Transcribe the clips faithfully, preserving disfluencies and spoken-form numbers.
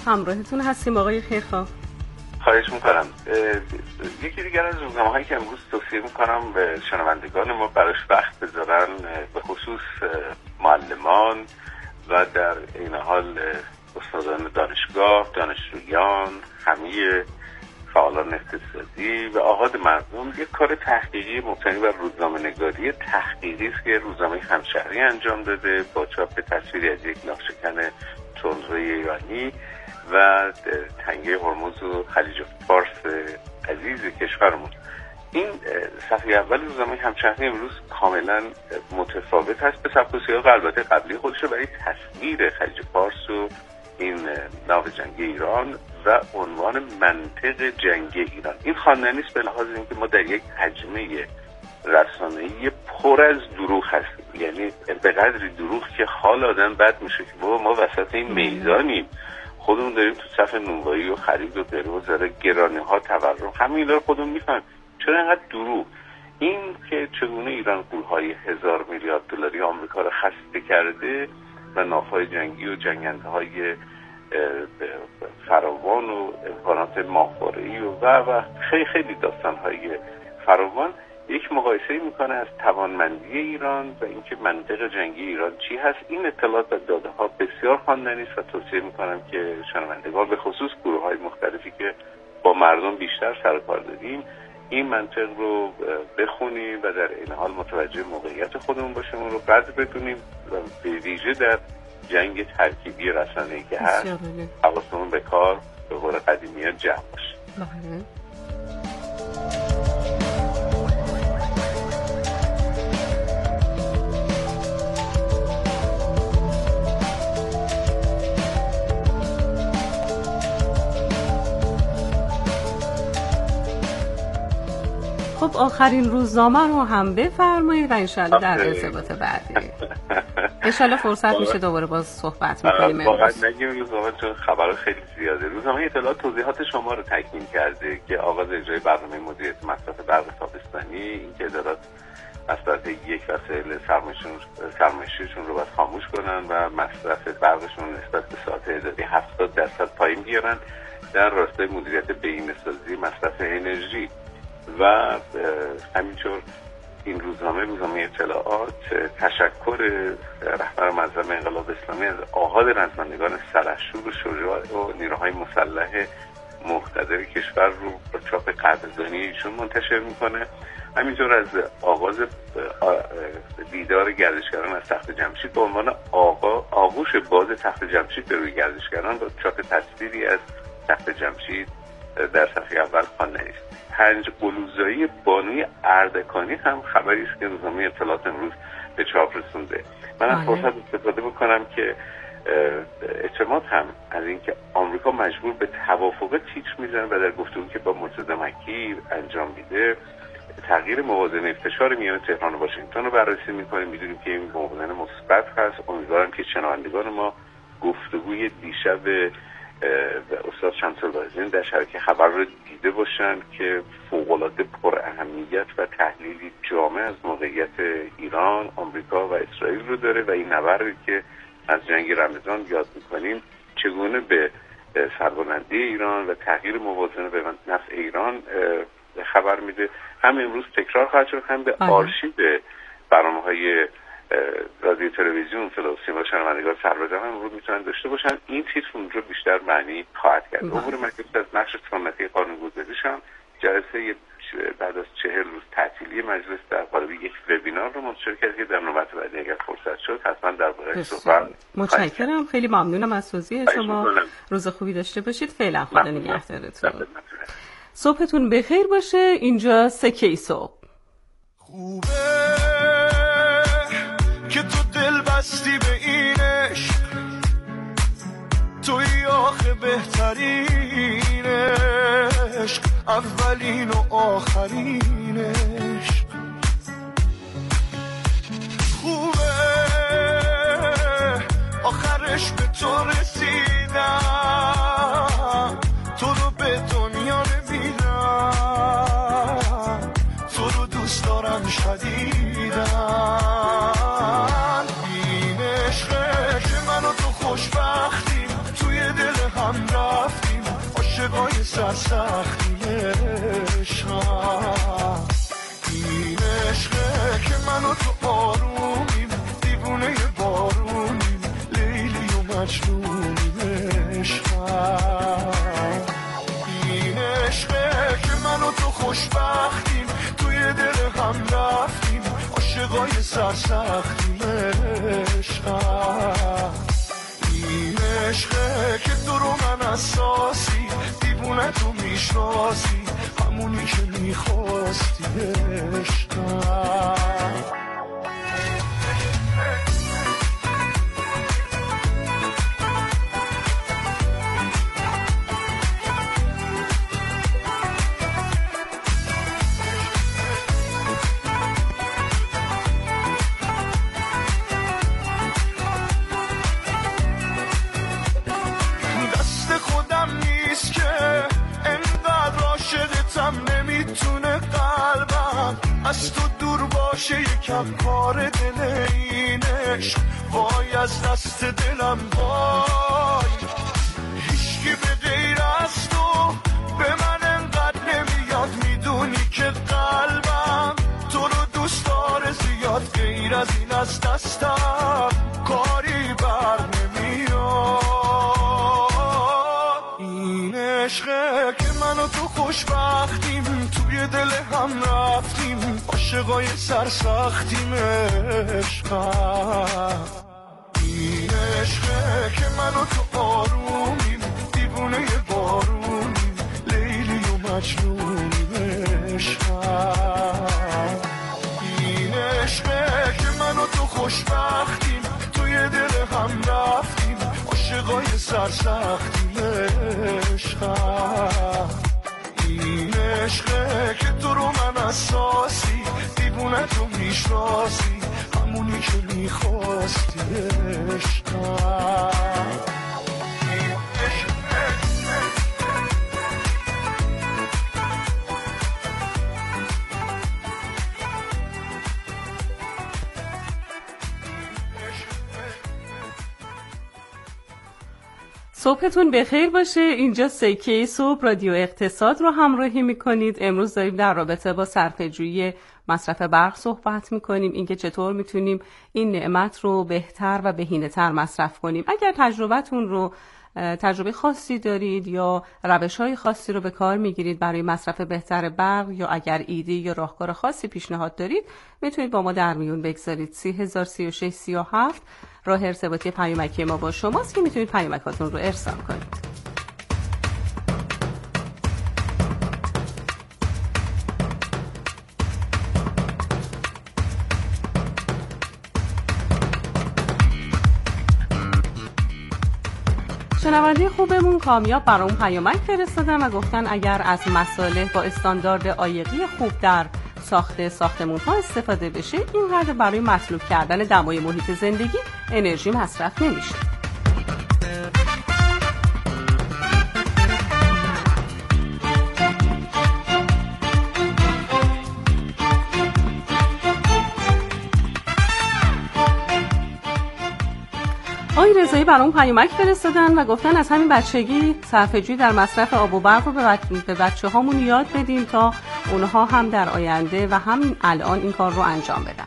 همراهتون هستیم آقای خیرخواه. خواهش میکنم. یکی دیگر از روزنامه‌هایی که امروز توصیه میکنم به شنوندگان ما براش وقت بذارن، به خصوص معلمان و در این حال استادان دانشگاه، دانشجویان، همه فعالان اقتصادی و آحاد مردم، یک کار تحقیقی مبتنی بر روزنامه‌نگاری تحقیقی است که روزنامه همشهری انجام داده با چاپ تصویری از یک لاغ‌شکن تندروی ایرانی و تنگه هرمز و خلیج فارس عزیز کشورمون. این صفحه اول روزنامه همشهری امروز کاملا متفاوت هست به سبک و سیاق البته قبلی خودشه، برای تصویر خلیج فارس و این ناو جنگی ایران و عنوان منطق جنگی ایران. این خواندنی است به لحاظ اینکه ما در یک حجمه رسانه‌ای پر از دروغ هستیم، یعنی به قدری دروغ که حال آدم بد میشه که بابا ما وسط این میدانیم، خودمون داریم تو صف نونوایی و خرید و درو و زره گرانی ها تورم، همین اینا رو خودمون میفهمیم. چرا اینقدر دروغ؟ این که چگونه ایران پولهای هزار میلیارد دلاری آمریکا رو خسته کرده و ناوهای جنگی و جنگنده های فراوان و امکانات ماهواره‌ای و و و خیلی خیلی داستان‌های فراوان یک مقایسه میکنه از توانمندی ایران و اینکه منطق جنگی ایران چی هست. این اطلاعات و داده ها بسیار خواندنی است و توصیه میکنم که شنوندگان به خصوص گروه های مختلفی که با مردم بیشتر سر کار داریم این منطق رو بخونیم و در این حال متوجه موقعیت خودمون باشیم، اون رو قدر بدونیم و به ویژه در جنگ ترکیبی رسانه‌ای که هست حواسمون به کار به قول قدیمیان جمع باشه. بله. خب آخرین روزنامه رو هم بفرمایید و انشالله در ارتباط بعدی انشالله فرصت میشه دوباره باز صحبت میکنیم. واقعا نگیم روزنامه چون خبر خیلی زیاده. روزنامه اطلاعات توضیحات شما رو تکمیل کرده که آغاز اجرای برنامه مدیریت مصرف برق تابستانی، این که ادارات مصرف یک وسایل سرمایه‌شون رو باید خاموش کنن و مصرف برقشون نسبت به ساعت اضافی هفتاد درصد پایین بیارن در راستای مدیریت بهینه‌سازی مصرف انرژی. و همینطور این روزنامه روزنامه اطلاعات تشکر رهبر معظم انقلاب اسلامی از آحاد رزمندگان سلحشور و شجاع و نیروهای مسلح مقتدر کشور رو با چاپ قدردانی ایشون منتشر میکنه. همینطور از آغاز دیدار گردشگران از تخت جمشید به عنوان آقا آغوش باز تخت جمشید به روی گردشگران با چاپ تصویری از تخت جمشید در صفحه اول خواندنی است. پنج قلوزایی بانوی اردکانی هم خبری است که روزنامه اطلاعات امروز به چاپ رسونده. من از فرصت استفاده بکنم که اعتماد هم از اینکه آمریکا مجبور به توافق تیتر میزنه و در گفتگو که با مرتضی مکی انجام میده تغییر موازنه فشار میان تهران و واشنگتن رو بررسی میکنیم. میدونیم که این موازنه مثبت هست. امیدوارم که شنوندگان ما گفتگوی دیشب استاد شمس‌الوحیدین در شبکه خبر رو دیده باشن که فوق‌العاده پر اهمیت و تحلیلی جامع از موقعیت ایران، آمریکا و اسرائیل رو داره و این نبردی که از جنگ رمضان یاد می‌کنیم چگونه به سربلندی ایران و تغییر موازنه به نفع ایران خبر میده. هم امروز تکرار خواهد شد، هم به آرشیو برنامه‌های رادیو تلویزیون فلو سیما شنوندگان سربازم هم امروز میتونن داشته باشن. این تیتر اونجا بیشتر معنی خواهد کرد. عبور مکتوب از نقش سنتی قانون‌گذاری هم جلسه بعد از چهل روز تعطیلی مجلس در قالب یک وبینار رو منتشر کرد که در نوبت بعدی اگر فرصت شد حتما در باره صحبت. متشکرم، خیلی ممنونم از توضیح شما. روز خوبی داشته باشید. فعلا خدا نگهدارتون. صبحتون بخیر باشه. اینجا سکی صبح. خوبه که تو دل بستی به این عشق، توی آخه بهترین عشق، اولین و آخرین عشق. خوبه آخرش به تو رسیدم، تو رو به دنیا نمیدم، تو رو دوست دارم شدیدم. این عشقه که من و تو خوشبختیم، توی دل هم را سرسختی عشقم. این عشقه که من و تو آرومیم، دیوونه بارونیم، لیلی و مجنونیم عشقم. این عشقه که من و تو خوشبختیم، توی دل هم رفتیم، عاشقای سرسختیم عشقم. این عشقه که تو رو من اساسی، دیوونه تو میشناسی، همونی که میخواستی عشقم. نمیتونه قلبم از تو دور باشه، یکم کار دل اینش، وای از دست دلم وای. هیچکی به غیر از تو به من انقدر نمیاد، میدونی که قلبم تو رو دوست داره زیاد، غیر از این از دستم کاری بر نمیاد. این عشقه که من و تو خوشبختیم، توی دل هم رفتیم، عاشقای سرسختیم عشقم. این عشقه که من و تو آرومیم، دیوونه بارونیم، لیلی و مجنونیم عشقم. این عشقه که من و تو خوشبختیم، توی دل هم رفتیم، عاشقای سرسختیم عشقم. این عشقه که تو رو من اساسی، دیوونه تو میشناسی، همونی که میخواستی عشقم. صبحتون بخیر باشه. اینجا سکه صبح رادیو اقتصاد رو همراهی میکنید. امروز داریم در رابطه با صرفه‌جویی مصرف برق صحبت میکنیم، اینکه چطور میتونیم این نعمت رو بهتر و بهینه‌تر مصرف کنیم. اگر تجربتون رو تجربه خاصی دارید یا روش‌های خاصی رو به کار میگیرید برای مصرف بهتر برق، یا اگر ایده یا راهکار خاصی پیشنهاد دارید، میتونید با ما در میون بگذارید. سی هزار سی و شش سی و هفت راه ارتباطی پیامکی ما با شماست که میتونید پیامکاتون رو ارسال کنید. شنونده خوبمون کامیاب برام پیامک فرستادن و گفتن اگر از مصالح با استاندارد عایقی خوب در ساخت ساختمان‌ها استفاده بشه، اینقدر برای مطلوب کردن دمای محیط زندگی انرژی مصرف نمیشه. آقای رضایی برام پیامک فرستادن و گفتن از همین بچگی صرفه‌جویی در مصرف آب و برق رو به بچه هامون یاد بدیم تا اونها هم در آینده و همین الان این کار رو انجام بدن.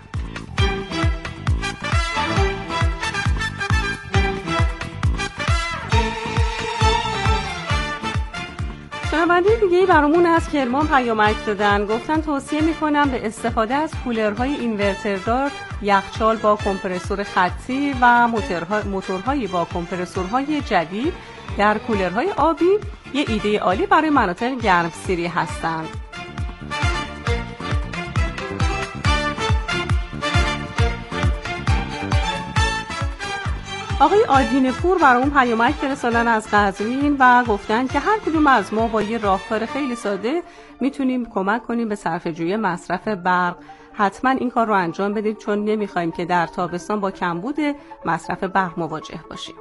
شنونده دیگه‌ای برامون از کرمان پیامک دادن، گفتن توصیه میکنم به استفاده از کولرهای اینورتردار، یخچال با کمپرسور خطی و موتورهای با کمپرسورهای جدید در کولرهای آبی یه ایده عالی برای مناطق گرمسیری هستند. آقای آدین پور برامون پیامک فرستادن از قزوین و گفتن که هر کدوم از ما با یه راهکار خیلی ساده میتونیم کمک کنیم به صرفه‌جویی مصرف برق. حتما این کار رو انجام بدید چون نمیخوایم که در تابستان با کمبود مصرف برق مواجه باشیم.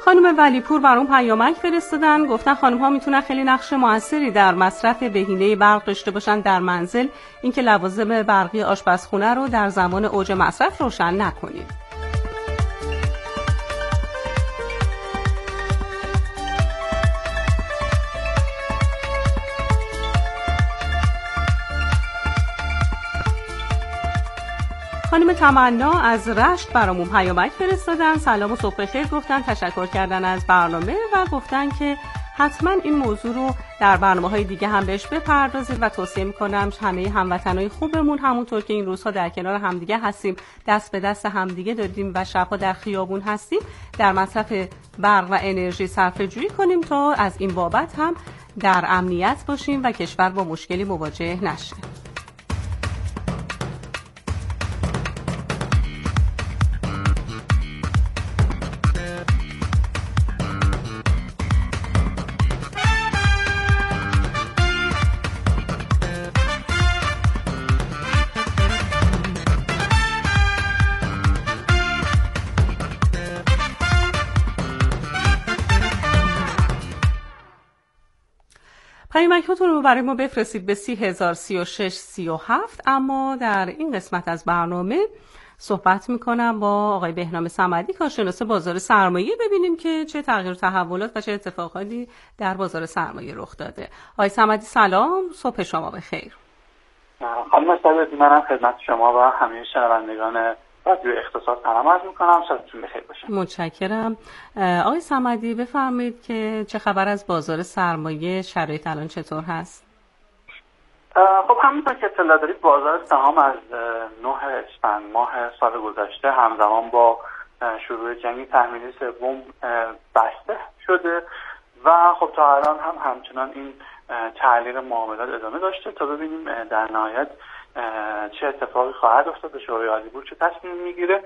خانم ولیپور برام پیامک فرستادن، گفتن خانم ها میتونن خیلی نقش موثری در مصرف بهینه برق داشته باشن در منزل، اینکه لوازم برقی آشپزخونه رو در زمان اوج مصرف روشن نکنید. خانم تمنا از رشت برامون پیامک فرستادن، سلام و صبح بخیر گفتن، تشکر کردن از برنامه و گفتن که حتما این موضوع رو در برنامه‌های دیگه هم بهش بپردازید و توصیه می‌کنم همه هموطنای خوبمون همونطور که این روزها در کنار همدیگه هستیم، دست به دست همدیگه دادیم و شب‌ها در خیابون هستیم، در مصرف برق و انرژی صرفه‌جویی کنیم تا از این بابت هم در امنیت باشیم و کشور با مشکلی مواجه نشه. پیامک‌هاتون رو برای ما بفرستید به سی هزار سی و شش سی و هفت. اما در این قسمت از برنامه صحبت میکنم با آقای بهنام صمدی، کارشناس بازار سرمایه، ببینیم که چه تغییر و تحولات و چه اتفاقاتی در بازار سرمایه رخ داده. آقای صمدی سلام، صبح شما بخیر. خانم صمدی، منم خدمت شما و همه شنوندگان رادیو اقتصاد سلام عرض میکنم، شبتون بخیر باشه. متشکرم. آقای صمدی بفرمایید که چه خبر از بازار سرمایه، شرایط الان چطور هست؟ خب همونطور که اطلاع دارید بازار سهام از نه اسفند ماه سال گذشته همزمان با شروع جنگ تحمیلی سوم بسته شده و خب تا الان هم همچنان این تعلیق معاملات ادامه داشته تا ببینیم در نهایت چه اتفاقی خواهد افتاد، شورای عالی بورس چه تصمیم میگیره.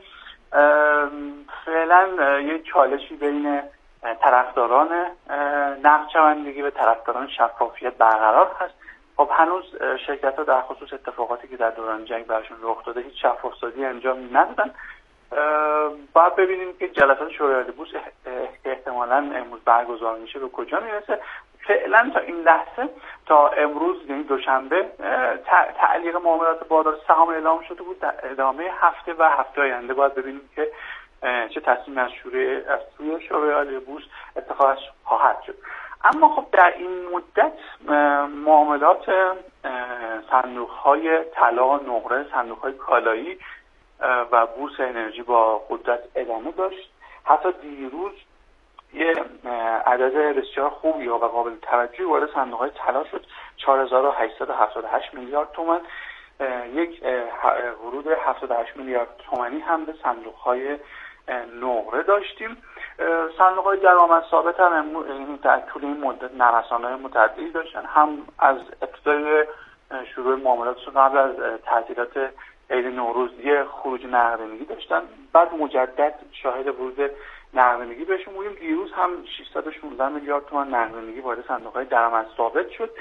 فعلا یک چالشی بین طرفداران نقدشوندگی و طرفداران شفافیت برقرار هست. خب هنوز شرکت ها در خصوص اتفاقاتی که در دوران جنگ براشون رخ داده هیچ شفافسازی انجام ندادن. باید ببینیم که جلسات شورای عالی بورس که احتمالاً امروز برگزار میشه به کجا میرسه. فعلا تا این لحظه تا امروز یعنی دوشنبه تعلیق معاملات بازار سهام اعلام شده بود. در ادامه هفته و هفته آینده باید ببینیم که چه تصمیم از شورای از سوی شورای عالی بورس اتخاذ خواهد شد. اما خب در این مدت معاملات صندوق‌های طلا، نقره، صندوق‌های کالایی و بورس انرژی با قدرت ادامه داشت. حتی دیروز یه عدد بسیار خوبی و قابل توجهی وارد صندوق‌های طلا شد، چهار هزار و هشتصد و هفتاد و هشت میلیارد تومان. یک ورود هفتاد و هشت میلیارد تومانی هم به صندوق‌های نقره داشتیم. صندوق‌های درآمد ثابت هم در طول این مدت نوسان‌های متعددی داشتن، هم از ابتدای شروع معاملاتشون قبل از تعطیلات عید نوروز یه خروج نقدینگی داشتن، بعد مجدد شاهد ورود نقدینگی بهشون بودیم. دیروز هم ششصد و شانزده میلیارد تومان نقدینگی وارد صندوق‌های درآمد ثابت شد.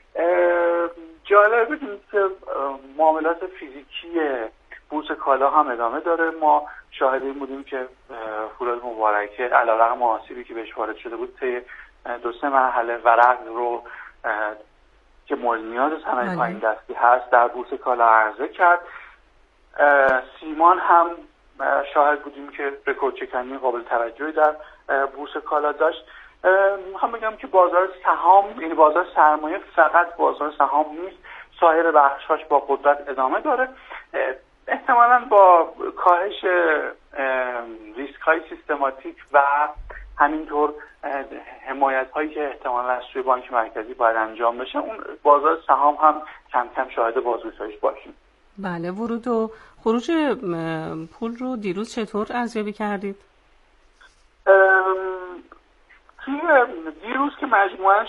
جالب بدونید که معاملات فیزیکی بورس کالا هم ادامه داره. ما شاهد این بودیم که فولاد مبارکه علیرغم آسیبی که بهش وارد شده بود طی دو سه مرحله ورق رو که مورد نیاز صنایع پایین دستی هست در بورس کالا عرضه کرد. سیمان هم شاهد بودیم که رکورد شکنی قابل توجهی در بورس کالا داشت. میخوام بگم که بازار سهام، یعنی بازار سرمایه فقط بازار سهام نیست، سایر بخشاش با قدرت ادامه داره. احتمالاً با کاهش ریسک های سیستماتیک و همینطور حمایت هایی که احتمالاً از سوی بانک مرکزی باید انجام بشه، اون بازار سهام هم کم کم شاهد بازگشایش باشیم. بله، ورود و خروج پول رو دیروز چطور ارزیابی کردید؟ دیروز که مجموعاً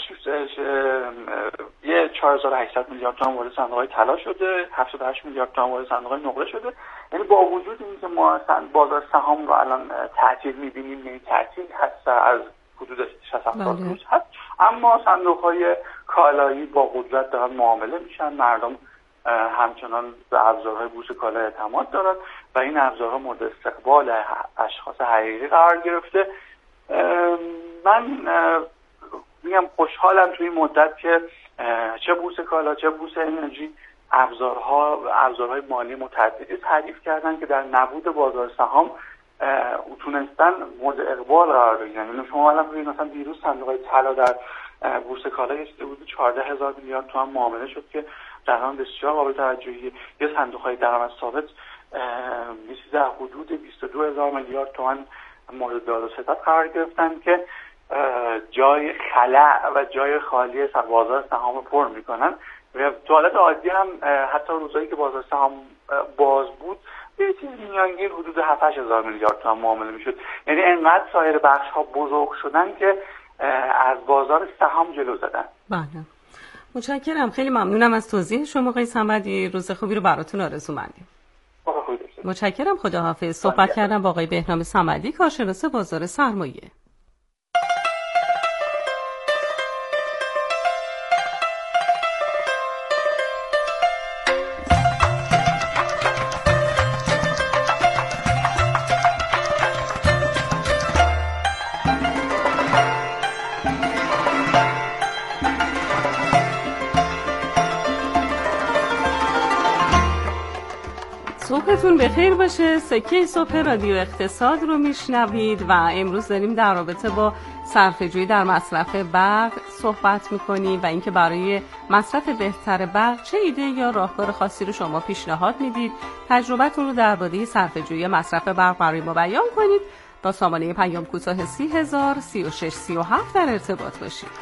یه چهار هزار و هشتصد میلیارد تومان وارد صندوق‌های طلا شده، هفتاد و هشت میلیارد تومان وارد صندوق‌های نقره شده. یعنی با وجود اینکه ما بازار سهام رو الان تعطیل می‌بینیم، یعنی تعطیل هست از حدود شصت هفتاد روز هست، اما صندوق‌های کالایی با قدرت دارن معامله میشن. مردم همچنان به ابزارهای بورس کالا اعتماد دارن و این ابزارها مورد استقبال اشخاص حقیقی قرار گرفته. من میگم خوشحالم توی این مدت که چه بورس کالا چه بورس انرژی ابزارها ابزارهای مالی متعددی تعریف کردن که در نبود بازار سهام تونستن مورد اقبال قرار بگیرن. یعنی شما الان ببینید مثلا دیروز صندوق‌های طلا در بورس کالا یه حدود چهارده هزار میلیارد تومان معامله شد که رقم بسیار قابل توجهیه. یه صندوق‌های درآمد ثابت یه چیز در حدود بیست و دو هزار میلیارد تومان مورد داد و ستد قرار گرفتن که جای خلأ و جای خالی بازار سهام پر میکنن. و تو حالت عادی هم حتی روزایی که بازار سهام باز بود یه چیز میانگین حدود هفت هشت هزار میلیارد تومان معامله میشد. یعنی انقدر سایر بخش ها بزرگ شدن که از بازار سهام جلو زدن. بله، متشکرم، خیلی ممنونم از توضیح شما آقای صمدی. روز خوبی رو براتون آرزو مندیم. متشکرم، خداحافظ. صحبت کردم با آقای بهنام صمدی، کارشناس بازار سرمایه. صبحتون بخیر باشه. سکه صبح رادیو اقتصاد رو میشنوید و امروز داریم در رابطه با صرفه‌جویی در مصرف برق صحبت میکنیم و اینکه برای مصرف بهتر برق چه ایده یا راهکار خاصی رو شما پیشنهاد میدید. تجربتون رو درباره صرفه‌جویی مصرف برق برای ما بیان کنید. با سامانه پیام کوتاه سی هزار سی و شش سی و هفت در ارتباط باشید.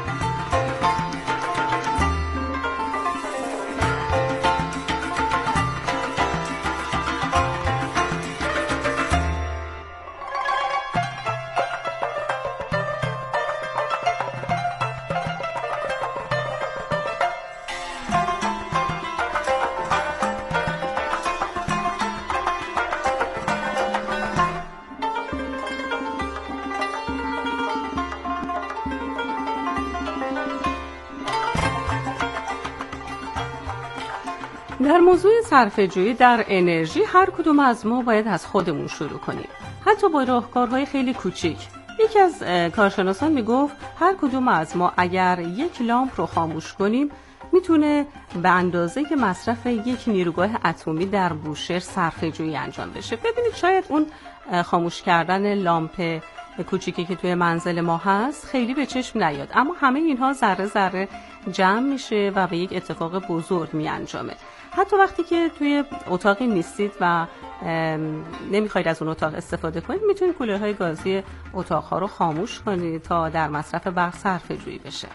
در موضوع صرفه‌جویی در انرژی هر کدوم از ما باید از خودمون شروع کنیم، حتی با راهکارهای خیلی کوچیک. یکی از کارشناسان میگفت هر کدوم از ما اگر یک لامپ رو خاموش کنیم میتونه به اندازه که مصرف یک نیروگاه اتمی در بوشهر صرفه‌جویی انجام بشه. ببینید شاید اون خاموش کردن لامپ کوچیکی که توی منزل ما هست خیلی به چشم نیاد، اما همه اینها ذره ذره جمع میشه و به یک اتفاق بزرگ می انجامه. حتی وقتی که توی اتاقی نیستید و نمیخواید از اون اتاق استفاده کنید میتونید کولرهای گازی اتاقها رو خاموش کنید تا در مصرف برق صرفه‌جویی بشه.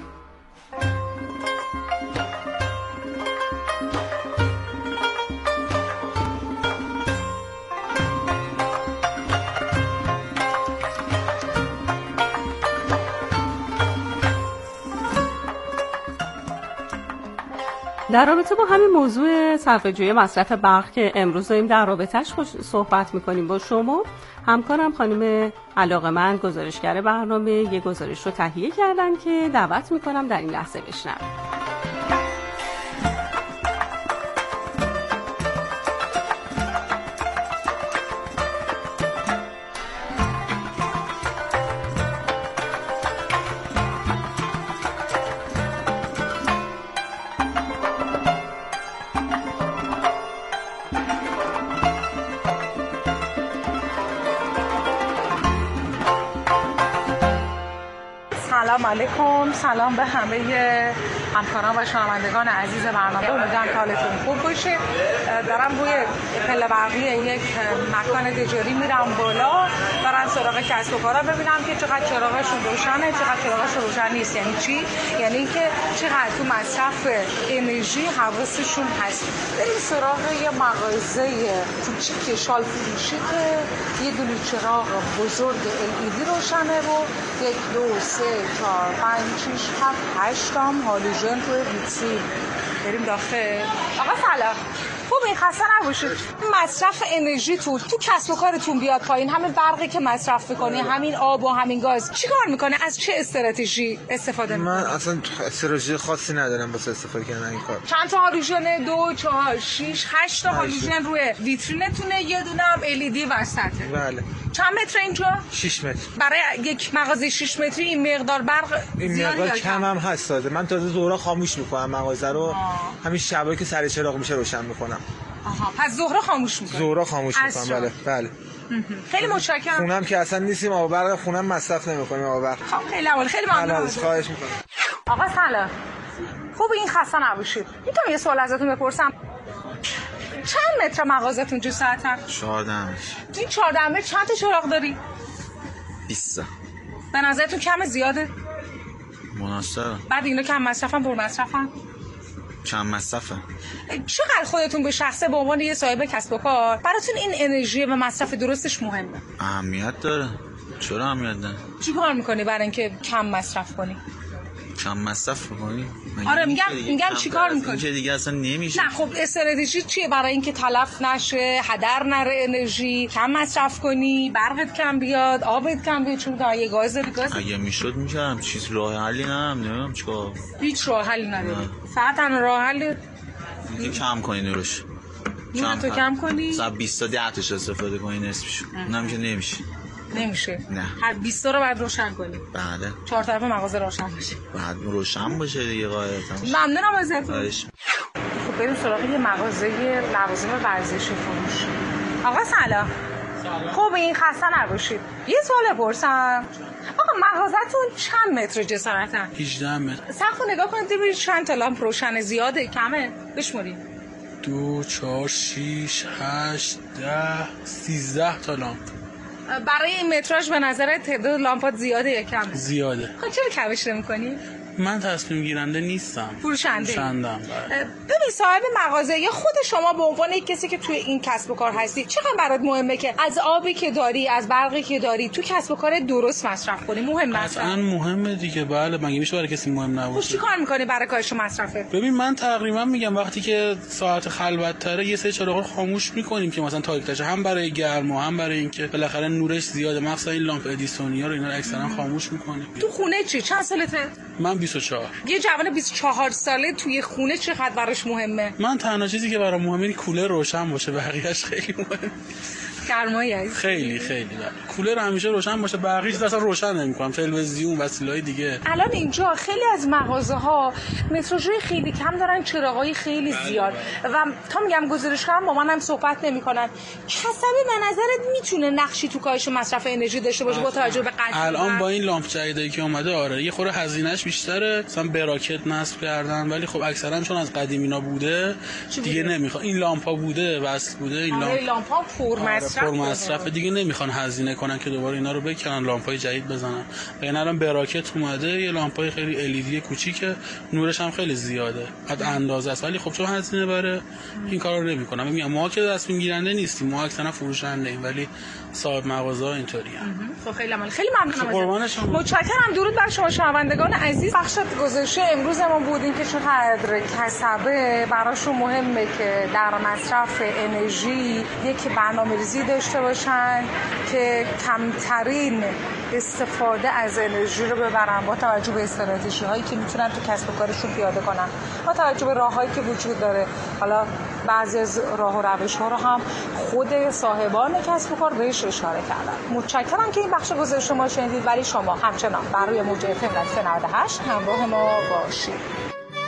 در رابطه با همین موضوع صرفه‌جویی مصرف برق که امروز داریم در رابطه‌اش صحبت می‌کنیم با شما، همکارم خانم علاقه‌مند گزارشگر برنامه یه گزارش رو تهیه کردن که دعوت می‌کنم در این لحظه بشنوید. سلام علیکم، سلام به همه همکاران و شنوندگان عزیز برنامه. امیدوارم که حالتون خوب باشه. دارم روی پله برقی یک مکان تجاری میرم بالا، برم سراغ کسب و کارا ببینم که چقدر چراغشون روشنه، چقدر چراغشون روشن نیست. یعنی چی؟ یعنی اینکه چقدر تو مصرف انرژی حواسشون هست. بریم سراغ یه مغازه کوچیک شال فروشی که یه دونه چراغ بزرگ ال ای دی روشنه و یک دو سه چهار پنج شش هفت هشت هم هالوژن توی ویترین. بریم داخل. آقا سلام، خوبه؟ خسته نباشید. مصرف انرژی تو تو کسب و کارتون بیاد پایین، همین برقی که مصرف می‌کنی، همین آب و همین گاز، چیکار می‌کنه؟ از چه استراتژی استفاده می‌کنه؟ من اصلا استراتژی خاصی ندارم واسه استفاده کردن این کار. چند تا هالوژن؟ دو چهار شش هشت تا هالوژن روی ویترینتونه، یه دونه هم ال ای دی وسطه. بله. چند متر اینجا؟ شش متر. برای یک مغازه شش متری این مقدار برق این مقدار کم هم هست داده. من تازه ظهرا خاموش میکنم مغازه رو. همین شبایی که سر چراغ میشه روشن میکنم. آها پس ظهرا خاموش میکنم. ظهرا خاموش میکنم بله بله. خیلی متشکرم. خونم که اصلا نیستیم آب برق خونم مصرف نمیکنیم آب برق. خب خیلی عالی خیلی ممنونم. خواهش میکنم. آقا سلام. خوب این خسته نباشید. میتونم یه سوال ازتون بپرسم؟ چند متر مغازتون جو ساعتن؟ چهارده متر. این چهارده متر چند تا چراغ داری؟ بیست. به نظرتون کم زیاده؟ مناسبه. بعد اینا کم مصرفن پر مصرفن؟ کم مصرفه. چقدر خودتون به شخصه به عنوان یه صاحب کسب و کار براتون این انرژی و مصرف درستش مهمه؟ اهمیت داره. چرا اهمیت داره؟ چی کار میکنی برای اینکه کم مصرف کنی؟ کم مصرف کنی؟ آره میگم میگم چیکار میکنی؟ چه دیگه اصلا نمیشه. نه خب استراتژی چیه برای اینکه تلف نشه، هدر نره انرژی، کم مصرف کنی، برقت کم بیاد، آبت کم بیاد چون تا یه گاز داری گاز. اگه میشد میکردم چیز راه حلی ندارم نمیدونم چیکار. هیچ راه حلی نداری. فقط تنها راه حل اینکه کم کنی نورش. کم تو کم کنی؟ صد بیست تا ده تاش استفاده کنی نصفش. اونم که نمیشه. نمیشه. نه. هر بیست تا رو باید روشن کنی. بله. چهار طرف مغازه روشن بشه. باید روشن باشه دیگه قاعدتا. ممنونم ازتون. خب بریم سراغ یه مغازه لوازم ورزشی فروش. آقا سلام. سلام. خوب این خسته نباشید. یه سوال بپرسم. آقا مغازتون چند متر جسارتا؟ هجده متر. سقف نگاه کنید ببینید چند تا لامپ روشن زیاده کمه؟ بشمرید. دو، چهار، شیش، هشت، ده، سیزده تا لامپ. برای این متراژ به نظر تعداد لامپات زیاده یا کمه؟ زیاده. خب چرا کمش نمی‌کنی؟ من تصمیم گیرنده نیستم. فروشنده. فروشندم. ببین صاحب مغازه یا خود شما به عنوان یک کسی که توی این کسب و کار هستی چقدر برات مهمه که از آبی که داری، از برقی که داری تو کسب و کار درست مصرف کنی؟ مهمه. قطعاً مهمه دیگه. بله مگه میشه برای کسی مهم نباشه؟ چی کار می‌کنی برای کارش مصرفه؟ ببین من تقریبا میگم وقتی که ساعت خلوت تره یه سری چراغا رو خاموش می‌کنیم که مثلا تاریک تاشه، هم برای گرما هم برای اینکه بالاخره نورش زیاده، مثلا این لامپ ادیسونیا رو اینا رو اکثرا خاموش می‌کنیم. تو خونه چی؟ چند سالته؟ من بیست و چهار. یه جوان بیست و چهار ساله توی خونه چقدر براش مهمه؟ من تنها چیزی که برام مهمه اینه کولر روشن باشه، بقیه‌اش خیلی مهمه. گرمایی هست. خیلی خیلی بله. کولر همیشه روشن باشه، بقیه چیزا اصلا روشن نمی‌کنم. تلویزیون، وسایل دیگه. الان اینجا خیلی از مغازه‌ها متراژهای خیلی کم دارن، چراغای خیلی زیاد و تا میگم گزارش کنم با منم صحبت نمی‌کنن. کسبی به نظرت میتونه نقشی تو کاهش مصرف انرژی داشته باشه با توجه به قضیه؟ الان با این لامپ جدیدی که اومده آره یه خورده هزینه‌اش بیشتره، مثلا براکت نصب کردن، ولی خب اکثرا چون از قدیم اینا بوده دیگه نمیخواد. این لامپا بوده، وصل بوده، این لامپ آره لامپا پر مصرف پر مصرف دیگه نمیخوان هزینه کنن که دوباره اینا رو بکنن لامپای جدید بزنن. یعنی الان براکت اومده یه لامپای خیلی ال ای دی کوچیکه، نورش هم خیلی زیاده، حد اندازه است، ولی خب چون هزینه بره این کارا رو نمیکنن. میگم ما که تصمیم گیرنده نیستیم، ما اکثرا فروشنده ایم، ولی صاحب مغازه‌ها اینطوریان. خب خیلی ممنون. خیلی ممنونم. قربان شما. متشکرم. درود بر شما شنوندگان عزیز. بخش گذشته امروز ما بودیم که چقدر کسبه براشون مهمه که در مصرف انرژی یک برنامه‌ریزی داشته باشن که کمترین استفاده از انرژی رو ببرن با توجه به استراتژی‌هایی که میتونن تو کسب و کارشون پیاده کنن، با توجه به راههایی که وجود داره. حالا بعضی از راه و روش‌ها رو هم خود صاحبان کسب و کار بهش اشاره کردن. متشکرم که این بخش گزارش ما شنیدید، ولی شما همچنان بر روی موج اف ام نود و هشت همراه ما باشید.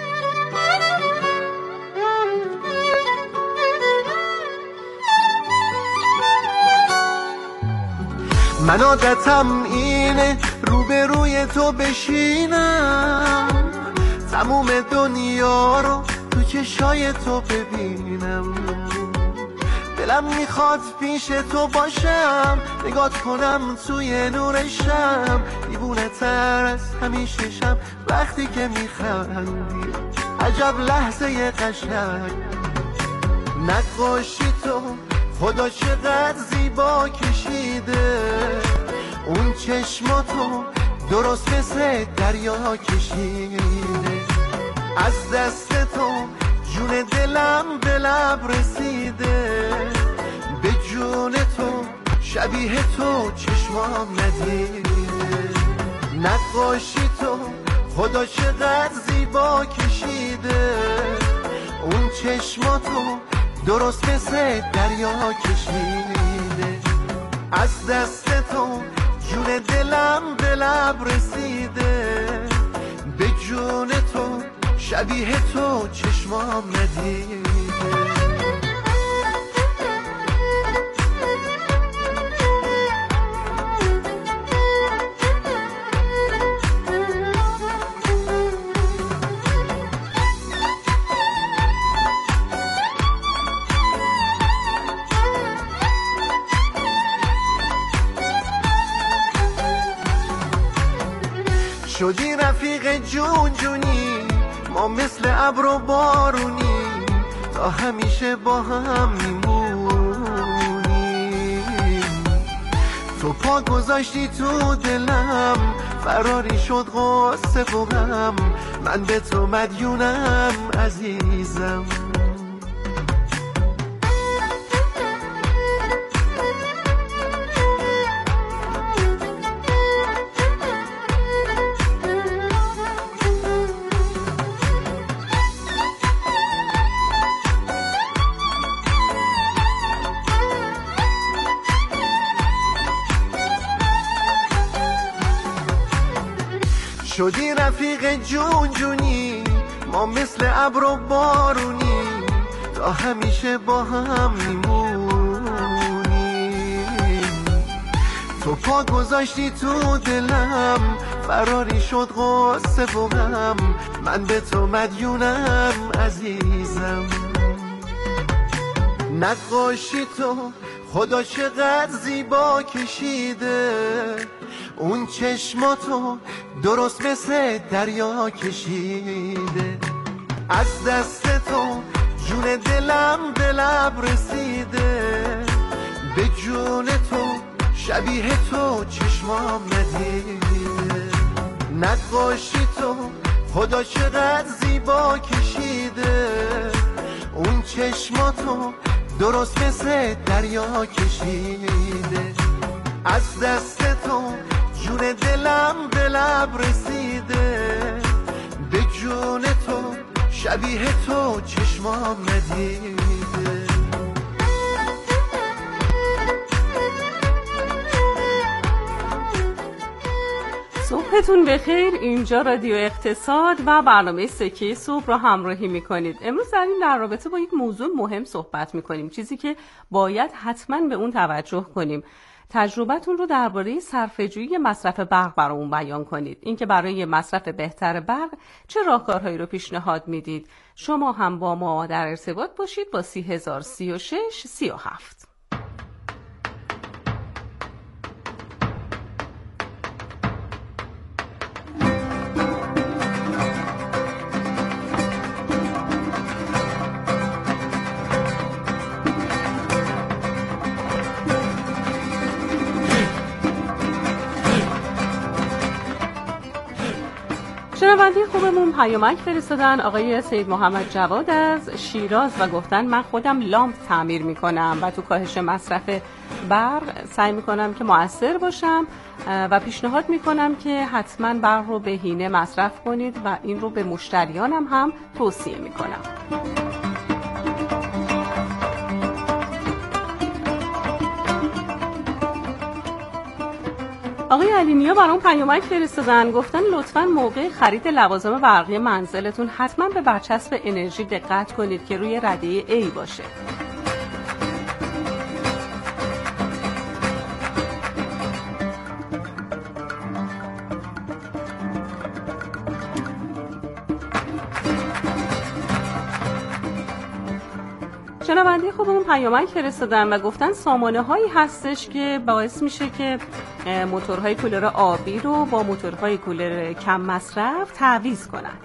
من عادتم اینه روبروی تو بشینم، تموم دنیا رو تو چشای تو ببینم، دلم میخواد پیش تو باشم، نگات کنم توی نورشم، دیوونه تر از همیشه شم وقتی که میخندی، عجب لحظه قشنگ، نقاشی تو خدا چقدر زیبا کشیده، اون چشماتو درست مثل دریا کشیده، از دست تو جون دلم به لب رسیده، به جون تو شبیه تو چشمام ندیده، نقاشی تو خدا چقدر زیبا کشیده، اون چشماتو درست مثل دریا کشیده، از دست تو جون دلم به لب رسیده، به جون تو شبیه تو چشمام ندیده. شدی رفیق جون جونی، ما مثل ابر و بارونی، تا همیشه با هم میمونیم. تو پا گذاشتی تو دلم، فراری شد غصه و غم، من به تو مدیونم عزیزم. شدی رفیق جون جونی، ما مثل ابر و بارونی، تا همیشه با هم میمونیم. تو پا گذاشتی تو دلم، فراری شد غصه و غم، من به تو مدیونم عزیزم. نقاشی تو خدا چقدر زیبا کشیده، اون چشماتو درست مثل دریا کشیده. از دست تو جون دلم به لب رسیده، به جون تو شبیه تو چشمام ندیده. نقاشی تو خدا چقدر زیبا کشیده، اون چشماتو درست مثل دریا کشیده. از دست تو جون دلم به لب رسیده، به جون تو شبیه تو چشمام ندیده. صبحتون بخیر. اینجا رادیو اقتصاد و برنامه سکه صبح را همراهی میکنید. امروز داریم در رابطه با یک موضوع مهم صحبت میکنیم، چیزی که باید حتما به اون توجه کنیم. تجربتون رو درباره صرفه‌جویی مصرف برق برامون بیان کنید. اینکه برای مصرف بهتر برق چه راهکارهایی رو پیشنهاد میدید. شما هم با ما در ارتباط باشید با سی هزار سی و شش سی و هفت. شنونده خوبمون پیامک فرستادن آقای سید محمد جواد از شیراز و گفتن من خودم لامپ تعمیر میکنم و تو کاهش مصرف برق سعی میکنم که مؤثر باشم و پیشنهاد میکنم که حتما برق رو بهینه مصرف کنید و این رو به مشتریانم هم توصیه میکنم. آقای علینیا برام پیامک فرستادن گفتن لطفاً موقع خرید لوازم برقی منزلتون حتما به برچسب انرژی دقت کنید که روی ردیه A باشه. شنونده خوبمون پیامک فرستادن و گفتن سامانه هایی هستش که باعث میشه که موتورهای کولر آبی رو با موتورهای کولر کم مصرف تعویض کنن.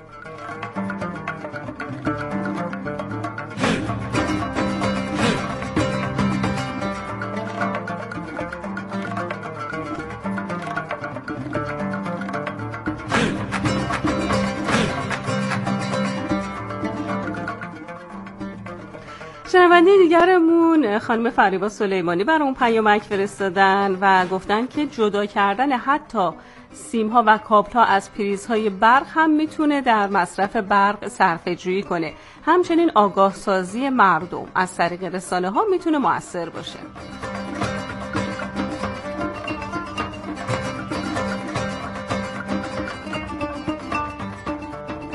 شنونده دیگرمون خانم فریبا سلیمانی برامون پیامک فرستادن و گفتن که جدا کردن حتی سیم‌ها و کابل‌ها از پریزهای برق هم میتونه در مصرف برق صرفه‌جویی کنه. همچنین آگاه سازی مردم از طریق رسانه‌ها میتونه مؤثر باشه.